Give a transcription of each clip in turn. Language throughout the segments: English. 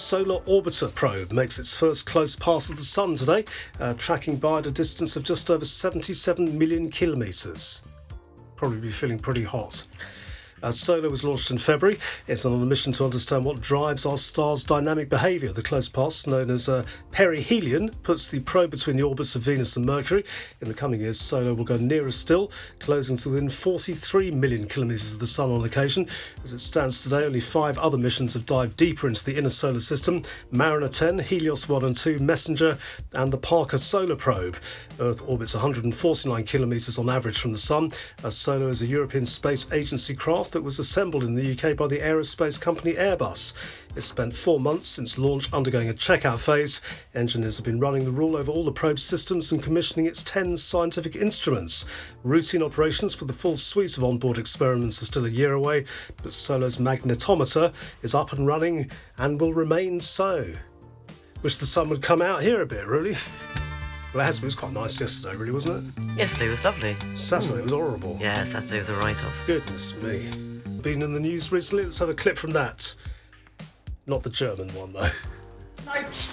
Solar Orbiter probe makes its first close pass of the Sun today, tracking by at a distance of just over 77 million kilometres. Probably be feeling pretty hot. Solar was launched in February. It's on a mission to understand what drives our star's dynamic behaviour. The close pass, known as perihelion, puts the probe between the orbits of Venus and Mercury. In the coming years, Solar will go nearer still, closing to within 43 million kilometres of the Sun on occasion. As it stands today, only 5 other missions have dived deeper into the inner solar system: Mariner 10, Helios 1 and 2, Messenger, and the Parker Solar Probe. Earth orbits 149 kilometres on average from the Sun. Solar is a European Space Agency craft that was assembled in the UK by the aerospace company Airbus. It spent 4 months since launch undergoing a checkout phase. Engineers have been running the rule over all the probe systems and commissioning its 10 scientific instruments. Routine operations for the full suite of onboard experiments are still a year away, but Solar's magnetometer is up and running and will remain so. Wish the sun would come out here a bit, really. Well, it was quite nice yesterday, really, wasn't it? Yesterday was lovely. Saturday was horrible. Yeah, Saturday was a write-off. Goodness me. Been in the news recently? Let's have a clip from that. Not the German one, though. Night.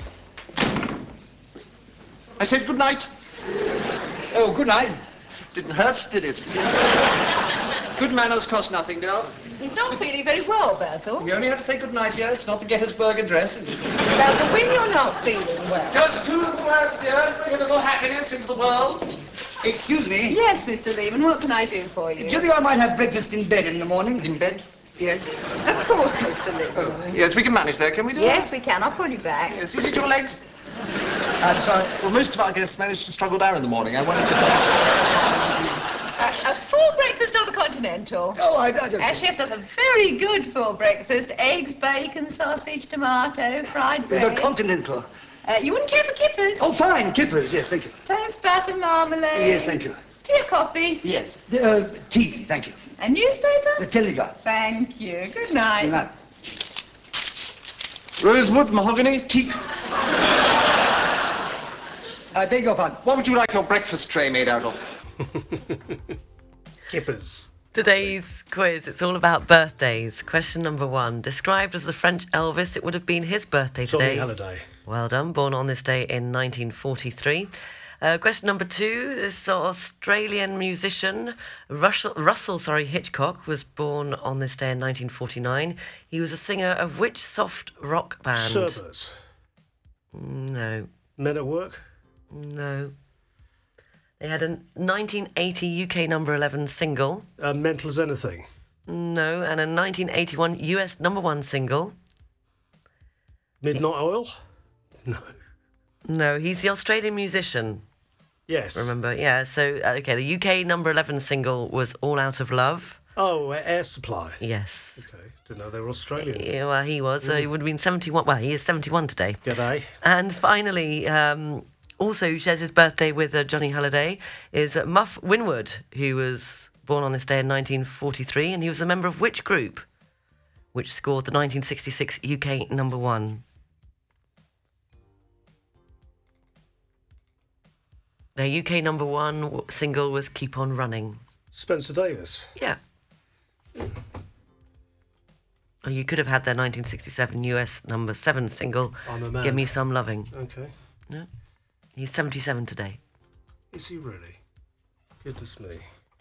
I said good night. Oh, good night. Didn't hurt, did it? Good manners cost nothing, girl. He's not feeling very well, Basil. You only have to say good night, dear. It's not the Gettysburg Address, is it? Basil, when you're not feeling well... Just 2 little words, dear. Bring a little happiness into the world. Excuse me. Yes, Mr. Lehman, what can I do for you? Do you think I might have breakfast in bed in the morning? In bed? Yes. Of course, Mr. Lehman. Yes, we can manage there, can we do Yes, we can. I'll pull you back. Yes, is it your legs? I'm sorry. Well, most of our guests manage to struggle down in the morning. I wondered if... A full breakfast or the continental? Oh, I don't... Our chef does a very good full breakfast. Eggs, bacon, sausage, tomato, fried The bread. continental. You wouldn't care for kippers? Oh, fine. Kippers, yes, thank you. Toast, butter, marmalade. Yes, thank you. Tea or coffee? Yes. Tea, thank you. A newspaper? The Telegraph. Thank you. Good night. Good night. Rosewood, mahogany, teak. I beg your pardon. What would you like your breakfast tray made out of? Kippers. Today's quiz, it's all about birthdays. Question number 1. Described as the French Elvis, it would have been his birthday Johnny today. Halliday. Well done, born on this day in 1943. Question number 2. This Australian musician, Russell Hitchcock, was born on this day in 1949. He was a singer of which soft rock band? Sherbet. No. Men at Work. No. They had a 1980 UK number 11 single. Mental as Anything. No, and a 1981 US number 1 single. Midnight Oil. No. No, he's the Australian musician. Yes. Remember? Yeah, so, okay, the UK number 11 single was All Out of Love. Oh, Air Supply. Yes. Okay, didn't know they were Australian. Yeah, well, he was. He would have been 71. Well, he is 71 today. G'day. And finally, also who shares his birthday with Johnny Halliday is Muff Winwood, who was born on this day in 1943, and he was a member of which group, which scored the 1966 UK number 1? Their UK number 1 single was Keep On Running. Spencer Davis. Yeah. Or you could have had their 1967 US number 7 single, I'm a Man. Give Me Some Loving. Okay. No. He's 77 today. Is he really? Goodness me.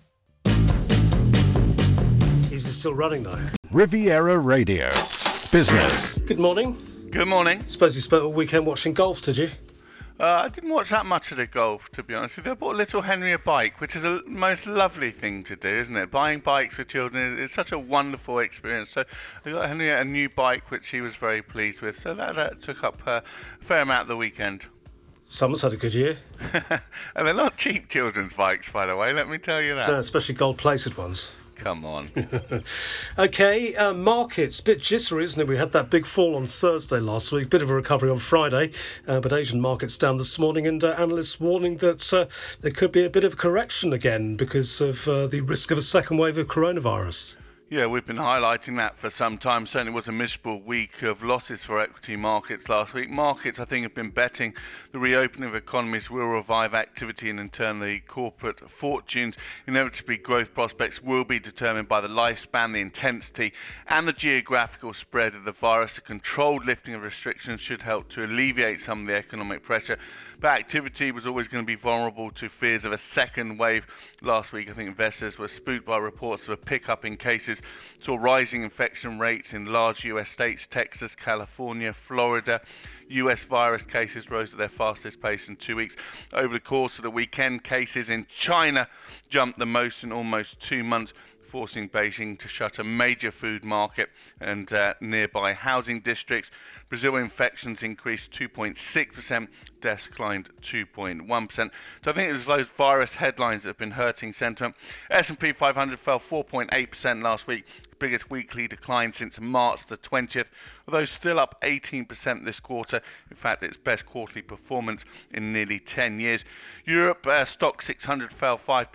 Is he still running though? Riviera Radio. Business. Good morning. Good morning. Suppose you spent all weekend watching golf, did you? I didn't watch that much of the golf, to be honest with you. I bought little Henry a bike, which is the most lovely thing to do, isn't it? Buying bikes for children is such a wonderful experience. So I got Henry a new bike, which he was very pleased with. So that took up a fair amount of the weekend. Someone's had a good year. And they're not cheap children's bikes, by the way, let me tell you that. No, especially gold-plated ones. Come on. Okay, markets, bit jittery, isn't it? We had that big fall on Thursday last week, bit of a recovery on Friday, but Asian markets down this morning, and analysts warning that there could be a bit of a correction again because of the risk of a second wave of coronavirus. Yeah, we've been highlighting that for some time. Certainly was a miserable week of losses for equity markets last week. Markets, I think, have been betting the reopening of economies will revive activity and in turn the corporate fortunes. Inevitably, growth prospects will be determined by the lifespan, the intensity and the geographical spread of the virus. A controlled lifting of restrictions should help to alleviate some of the economic pressure. But activity was always going to be vulnerable to fears of a second wave. Last week, I think investors were spooked by reports of a pickup in cases, saw rising infection rates in large US states, Texas, California, Florida. US virus cases rose at their fastest pace in 2 weeks. Over the course of the weekend, cases in China jumped the most in almost 2 months, forcing Beijing to shut a major food market and nearby housing districts. Brazil infections increased 2.6%, deaths climbed 2.1%. So I think it was those virus headlines that have been hurting sentiment. S&P 500 fell 4.8% last week, biggest weekly decline since March the 20th, although still up 18% this quarter. In fact, its best quarterly performance in nearly 10 years. Europe, stock 600 fell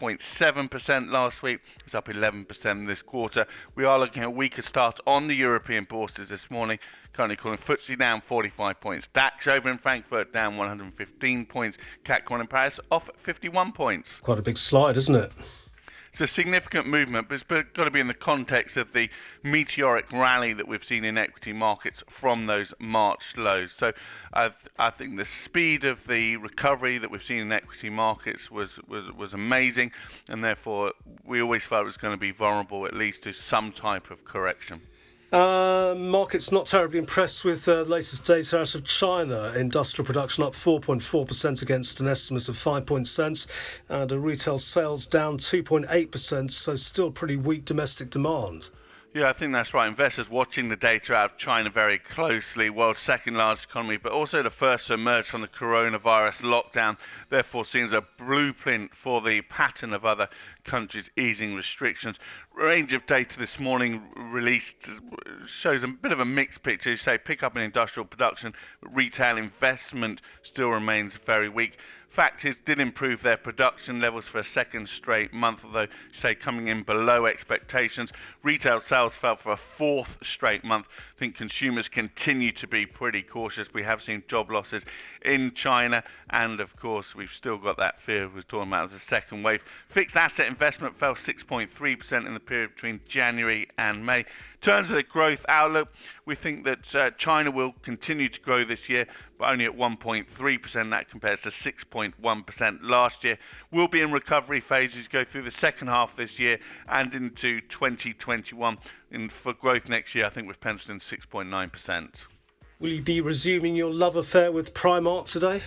5.7% last week. It's up 11% this quarter. We are looking at a weaker start on the European bourses this morning. Currently calling FTSE down 45 points. DAX over in Frankfurt down 115 points. CAC 1 in Paris off 51 points. Quite a big slide, isn't it? It's a significant movement, but it's got to be in the context of the meteoric rally that we've seen in equity markets from those March lows. So I think the speed of the recovery that we've seen in equity markets was amazing, and therefore we always felt it was going to be vulnerable at least to some type of correction. Markets not terribly impressed with the latest data out of China. Industrial production up 4.4% against an estimate of 5%, and retail sales down 2.8%, so still pretty weak domestic demand. Yeah, I think that's right. Investors watching the data out of China very closely, world's second largest economy, but also the first to emerge from the coronavirus lockdown, therefore seen as a blueprint for the pattern of other countries easing restrictions. Range of data this morning released shows a bit of a mixed picture. You say pick up in industrial production, but retail investment still remains very weak. Factories did improve their production levels for a second straight month, although, say, coming in below expectations. Retail sales fell for a fourth straight month. I think consumers continue to be pretty cautious. We have seen job losses in China, and of course, we've still got that fear we're talking about as a second wave. Fixed asset investment fell 6.3% in the period between January and May. In terms of the growth outlook, we think that China will continue to grow this year, but only at 1.3%. That compares to 6.1% last year. We'll be in recovery phases, go through the second half of this year and into 2021. And for growth next year, I think we've penciled in 6.9%. Will you be resuming your love affair with Primark today?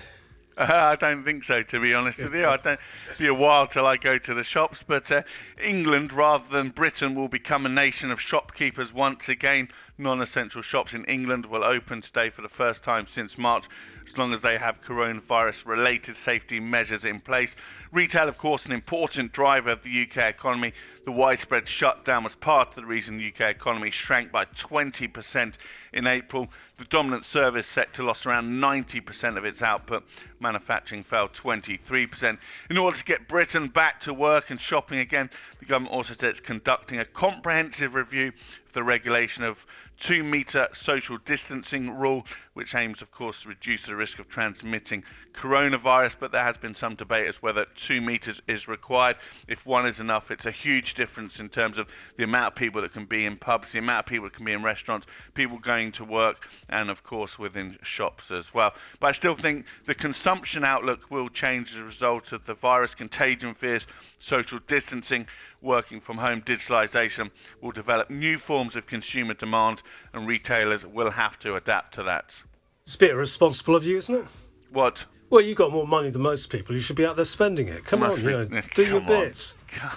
I don't think so, to be honest with you. It'll be a while till I go to the shops, but England, rather than Britain, will become a nation of shopkeepers once again. Non-essential shops in England will open today for the first time since March, as long as they have coronavirus-related safety measures in place. Retail, of course, an important driver of the UK economy. The widespread shutdown was part of the reason the UK economy shrank by 20% in April. The dominant service sector lost around 90% of its output. Manufacturing fell 23%. In order to get Britain back to work and shopping again, the government also said it's conducting a comprehensive review of the regulation of 2-metre social distancing rule, which aims, of course, to reduce the risk of transmitting coronavirus. But there has been some debate as whether 2 metres is required. If 1 is enough, it's a huge difference in terms of the amount of people that can be in pubs, the amount of people that can be in restaurants, people going to work, and, of course, within shops as well. But I still think the consumption outlook will change as a result of the virus, contagion fears, social distancing, working from home, digitalisation will develop new forms of consumer demand, and retailers will have to adapt to that. It's a bit irresponsible of you, isn't it? What? Well, you've got more money than most people. You should be out there spending it. Come on, do your bit.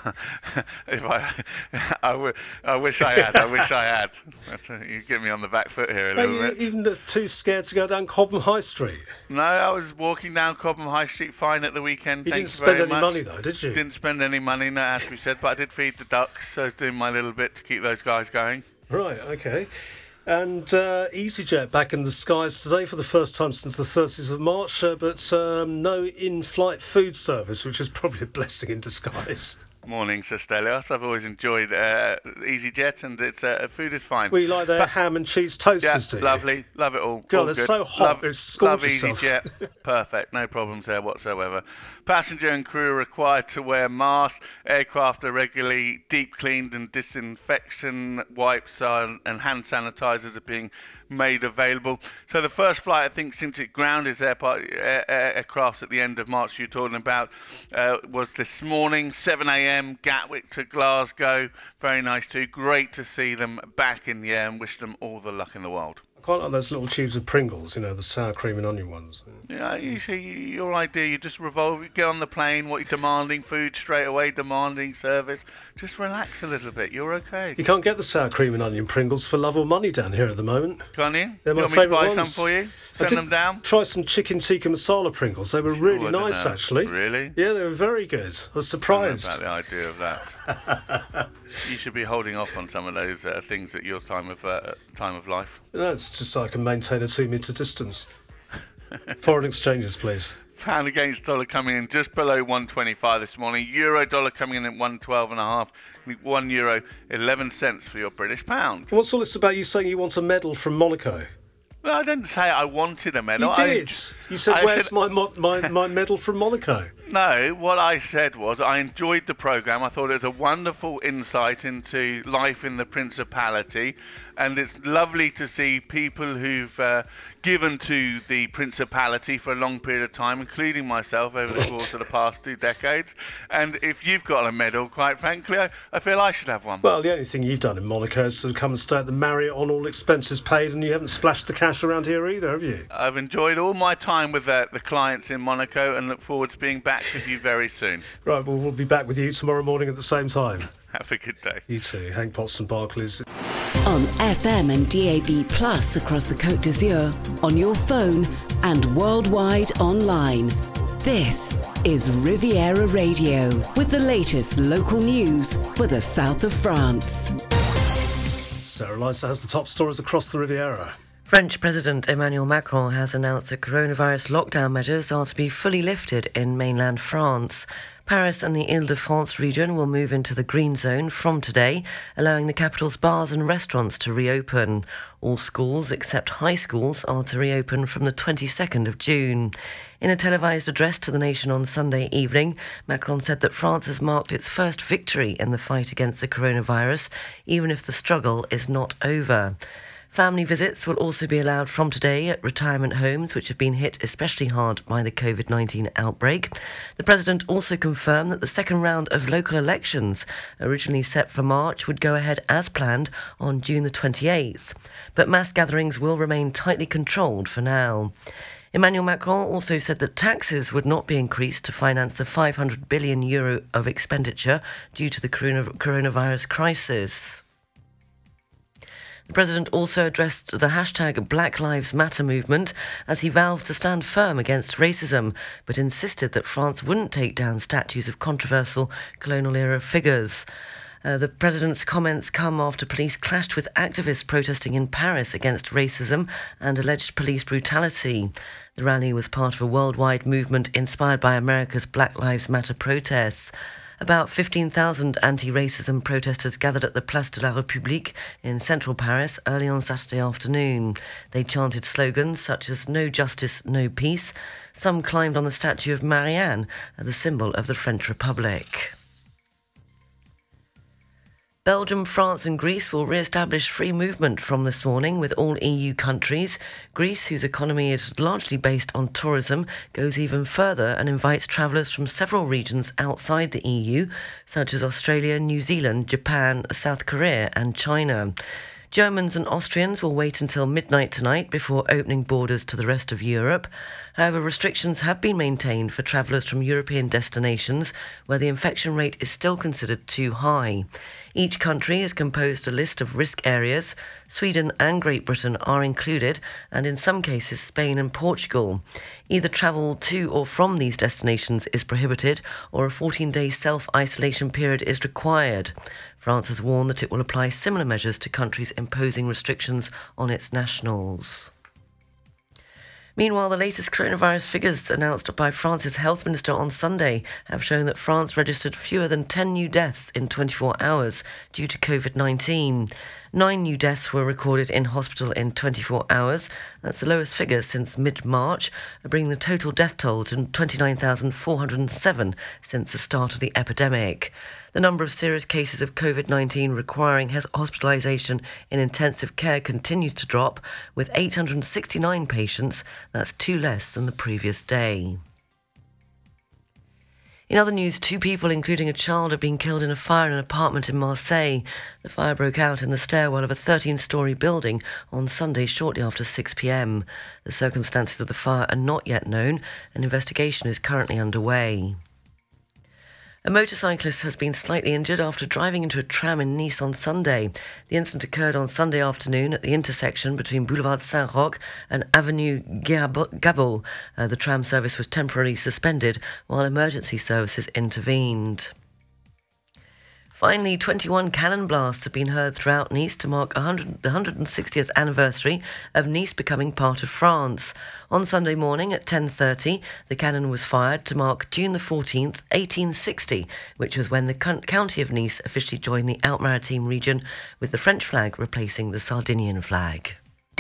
If I wish I had. I wish I had. You get me on the back foot here a little bit. Even too scared to go down Cobham High Street? No, I was walking down Cobham High Street fine at the weekend. You didn't spend any money though, did you? Didn't spend any money, no, as we said, but I did feed the ducks, so I was doing my little bit to keep those guys going. Right, okay. And EasyJet back in the skies today for the first time since the 30th of March, but no in-flight food service, which is probably a blessing in disguise. Morning, Sir Stelios. I've always enjoyed EasyJet, and its food is fine. We like their ham and cheese toasters, do you? Lovely. Love it all. God, all they're good. so hot, it scorches Love yourself. EasyJet. Perfect. No problems there whatsoever. Passenger and crew are required to wear masks. Aircraft are regularly deep cleaned, and disinfection wipes and hand sanitizers are being made available. So the first flight, I think, since it grounded its aircraft at the end of March, you're talking about, was this morning, 7 a.m, Gatwick to Glasgow. Very nice too. Great to see them back in the air, and wish them all the luck in the world. I quite like those little tubes of Pringles, you know, the sour cream and onion ones. Yeah, you see, your idea, you just revolve, you get on the plane, what you're demanding, food straight away, demanding service. Just relax a little bit, you're okay. You can't get the sour cream and onion Pringles for love or money down here at the moment. Can't you? They're my you want me to favourite buy ones. some for you? I Send did them down? Try some chicken tikka masala Pringles. They were really I don't nice, know. actually. Really? Yeah, they were very good. I was I don't surprised. know about the idea of that. You should be holding off on some of those things at your time of life. No, it's just so I can maintain a 2-metre distance. Foreign exchanges, please. Pound against dollar coming in just below 125 this morning. Euro dollar coming in at 112.5. €1 11 cents for your British pound. What's all this about you saying you want a medal from Monaco? Well, I didn't say I wanted a medal. You did. You said, I where's said- my medal from Monaco? No, what I said was I enjoyed the programme. I thought it was a wonderful insight into life in the Principality, and it's lovely to see people who've given to the Principality for a long period of time, including myself over the course of the past 2 decades. And if you've got a medal, quite frankly, I feel I should have one. Well, the only thing you've done in Monaco is to come and stay at the Marriott on all expenses paid, and you haven't splashed the cash around here either, have you? I've enjoyed all my time with the clients in Monaco and look forward to being back with you very soon. Right, well, we'll be back with you tomorrow morning at the same time. Have a good day. You too. Hank Potts Barclays. On FM and DAB Plus across the Côte d'Azur, on your phone and worldwide online. This is Riviera Radio with the latest local news for the south of France. Sarah Lysa has the top stories across the Riviera. French President Emmanuel Macron has announced that coronavirus lockdown measures are to be fully lifted in mainland France. Paris and the Île-de-France region will move into the green zone from today, allowing the capital's bars and restaurants to reopen. All schools, except high schools, are to reopen from the 22nd of June. In a televised address to the nation on Sunday evening, Macron said that France has marked its first victory in the fight against the coronavirus, even if the struggle is not over. Family visits will also be allowed from today at retirement homes, which have been hit especially hard by the COVID-19 outbreak. The President also confirmed that the second round of local elections, originally set for March, would go ahead as planned on June the 28th. But mass gatherings will remain tightly controlled for now. Emmanuel Macron also said that taxes would not be increased to finance the €500 billion of expenditure due to the coronavirus crisis. The President also addressed the hashtag Black Lives Matter movement as he vowed to stand firm against racism, but insisted that France wouldn't take down statues of controversial colonial-era figures. The President's comments come after police clashed with activists protesting in Paris against racism and alleged police brutality. The rally was part of a worldwide movement inspired by America's Black Lives Matter protests. About 15,000 anti-racism protesters gathered at the Place de la République in central Paris early on Saturday afternoon. They chanted slogans such as "No justice, no peace." Some climbed on the statue of Marianne, the symbol of the French Republic. Belgium, France and Greece will re-establish free movement from this morning with all EU countries. Greece, whose economy is largely based on tourism, goes even further and invites travellers from several regions outside the EU, such as Australia, New Zealand, Japan, South Korea and China. Germans and Austrians will wait until midnight tonight before opening borders to the rest of Europe. However, restrictions have been maintained for travellers from European destinations where the infection rate is still considered too high. Each country has composed a list of risk areas. Sweden and Great Britain are included, and in some cases Spain and Portugal. Either travel to or from these destinations is prohibited, or a 14-day self-isolation period is required. France has warned that it will apply similar measures to countries imposing restrictions on its nationals. Meanwhile, the latest coronavirus figures announced by France's health minister on Sunday have shown that France registered fewer than 10 new deaths in 24 hours due to COVID-19. 9 new deaths were recorded in hospital in 24 hours. That's the lowest figure since mid-March, bringing the total death toll to 29,407 since the start of the epidemic. The number of serious cases of COVID-19 requiring hospitalisation in intensive care continues to drop, with 869 patients. That's 2 less than the previous day. In other news, 2 people, including a child, have been killed in a fire in an apartment in Marseille. The fire broke out in the stairwell of a 13-storey building on Sunday shortly after 6 p.m. The circumstances of the fire are not yet known. An investigation is currently underway. A motorcyclist has been slightly injured after driving into a tram in Nice on Sunday. The incident occurred on Sunday afternoon at the intersection between Boulevard Saint-Roch and Avenue Gabot. The tram service was temporarily suspended while emergency services intervened. Finally, 21 cannon blasts have been heard throughout Nice to mark the 160th anniversary of Nice becoming part of France. On Sunday morning at 10:30, the cannon was fired to mark June the 14th, 1860, which was when the county of Nice officially joined the Alpes-Maritimes region, with the French flag replacing the Sardinian flag.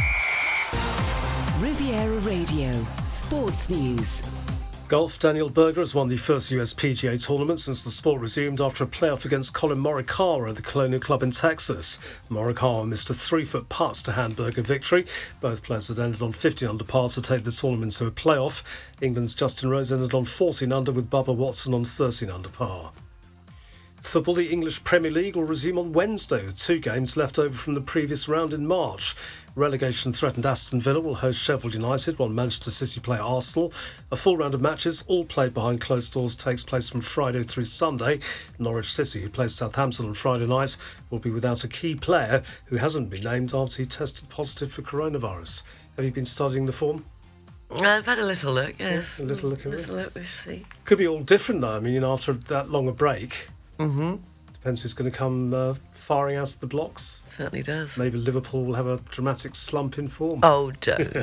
Riviera Radio, Sports News. Golf, Daniel Berger has won the first US PGA tournament since the sport resumed after a playoff against Colin Morikawa at the Colonial Club in Texas. Morikawa missed a 3-foot putt to hand Berger victory. Both players had ended on 15 under par to take the tournament to a playoff. England's Justin Rose ended on 14 under with Bubba Watson on 13 under par. Football, the English Premier League will resume on Wednesday with 2 games left over from the previous round in March. Relegation-threatened Aston Villa will host Sheffield United while Manchester City play Arsenal. A full round of matches, all played behind closed doors, takes place from Friday through Sunday. Norwich City, who plays Southampton on Friday night, will be without a key player who hasn't been named after he tested positive for coronavirus. Have you been studying the form? I've had a little look, yes. A little look at it. We shall see. Could be all different though. I mean, after that long a break. Mm-hmm. Depends who's going to come firing out of the blocks. Certainly does. Maybe Liverpool will have a dramatic slump in form. Oh, don't.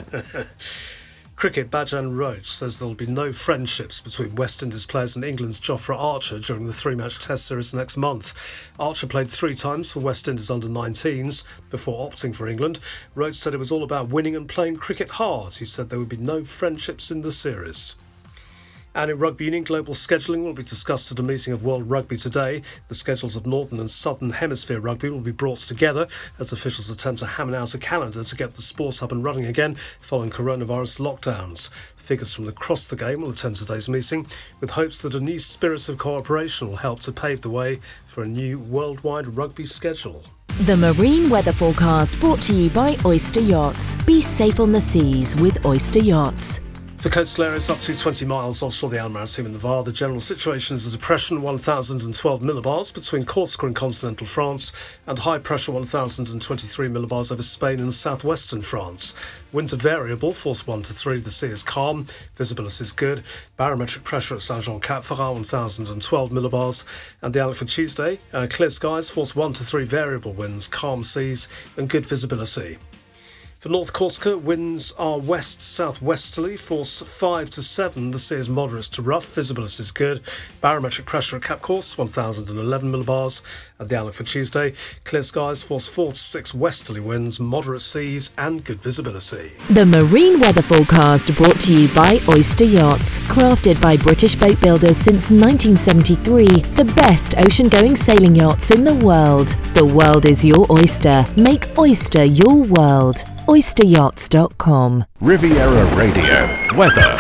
Cricket, Bajan Roach says there will be no friendships between West Indies players and England's Jofra Archer during the 3-match Test series next month. Archer played 3 times for West Indies under-19s before opting for England. Roach said it was all about winning and playing cricket hard. He said there would be no friendships in the series. And in rugby union, global scheduling will be discussed at a meeting of World Rugby today. The schedules of Northern and Southern Hemisphere rugby will be brought together as officials attempt to hammer out a calendar to get the sports up and running again following coronavirus lockdowns. Figures from across the game will attend today's meeting, with hopes that a new spirit of cooperation will help to pave the way for a new worldwide rugby schedule. The Marine Weather Forecast brought to you by Oyster Yachts. Be safe on the seas with Oyster Yachts. For coastal areas up to 20 miles offshore the Alpes-Maritimes and the Var, the general situation is a depression 1,012 millibars between Corsica and continental France, and high pressure 1,023 millibars over Spain and southwestern France. Winds are variable, force 1 to 3, the sea is calm, visibility is good. Barometric pressure at Saint-Jean-Cap-Ferrat 1,012 millibars, and the outlook for Tuesday, clear skies, force 1 to 3, variable winds, calm seas and good visibility. For North Corsica, winds are west-southwesterly, force 5 to 7. The sea is moderate to rough, visibility is good. Barometric pressure at Cap Corse, 1,011 millibars. And the outlook for Tuesday, clear skies, force 4 to 6 westerly winds, moderate seas and good visibility. The Marine Weather Forecast brought to you by Oyster Yachts. Crafted by British boat builders since 1973, the best ocean-going sailing yachts in the world. The world is your oyster. Make Oyster your world. oysteryachts.com. Riviera Radio. Weather.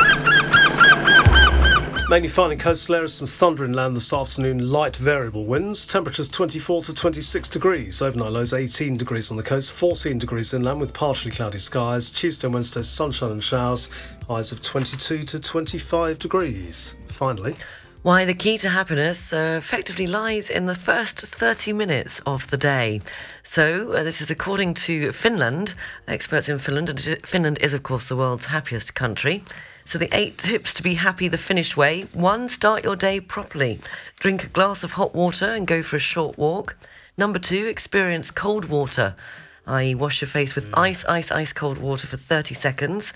Mainly fine in coastal areas, some thunder inland this afternoon, light variable winds. Temperatures 24 to 26 degrees. Overnight lows 18 degrees on the coast, 14 degrees inland with partially cloudy skies. Tuesday and Wednesday, sunshine and showers. Highs of 22 to 25 degrees. Finally, why the key to happiness effectively lies in the first 30 minutes of the day. So this is according to Finland, experts in Finland, and Finland is of course the world's happiest country. So the 8 tips to be happy the Finnish way. 1, start your day properly. Drink a glass of hot water and go for a short walk. Number 2, experience cold water, i.e. wash your face with ice cold water for 30 seconds.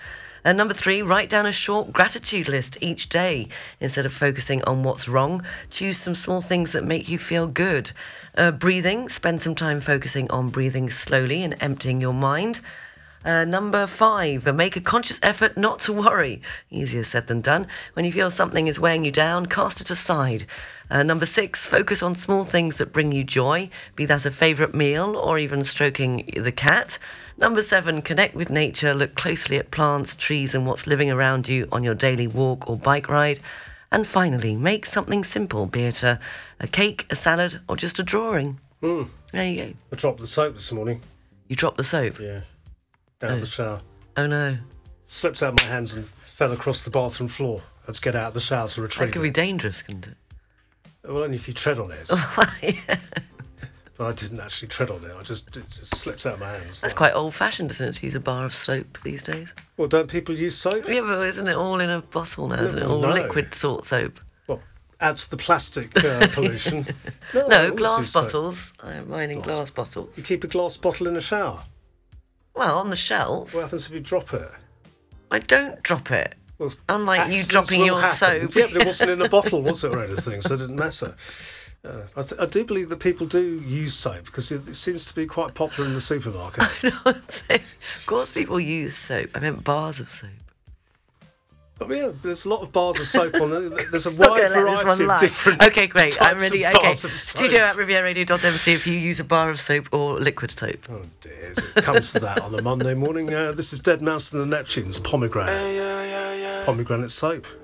Number 3, write down a short gratitude list each day. Instead of focusing on what's wrong, choose some small things that make you feel good. Breathing, spend some time focusing on breathing slowly and emptying your mind. Number 5, make a conscious effort not to worry. Easier said than done. When you feel something is weighing you down, cast it aside. Number 6, focus on small things that bring you joy, be that a favourite meal or even stroking the cat. Number 7, connect with nature, look closely at plants, trees and what's living around you on your daily walk or bike ride. And finally, make something simple, be it a cake, a salad or just a drawing. There you go. I dropped the soap this morning. You dropped the soap? Yeah. Out of the shower. Oh no. Slipped out of my hands and fell across the bathroom floor. I had to get out of the shower to retrieve That could be dangerous, couldn't it? Well, only if you tread on it. Yeah. But I didn't actually tread on it. It just slips out of my hands. That's quite old-fashioned, isn't it, to use a bar of soap these days? Well, don't people use soap? Yeah, but isn't it all in a bottle now? Isn't it all No. liquid sort soap? Well, adds to the plastic pollution. No, I always glass use soap. bottles. I'm mine in glass bottles. You keep a glass bottle in a shower. Well, on the shelf. What happens if you drop it? I don't drop it. Well, Unlike you accidents dropping will your happen. soap. Yeah, but it wasn't in a bottle, was it, or anything, so it didn't matter. I do believe that people do use soap because it seems to be quite popular in the supermarket. Of course people use soap. I meant bars of soap. But yeah, there's a lot of bars of soap on there. There's a Not wide gonna let this variety one of lie. different Okay, great. I'm types ready. of Okay. bars of soap. Studio@rivieradio.mc if you use a bar of soap or liquid soap. Oh dear, as it comes to that on a Monday morning. This is Dead Mouse and the Neptunes, Pomegranate. Pomegranate soap.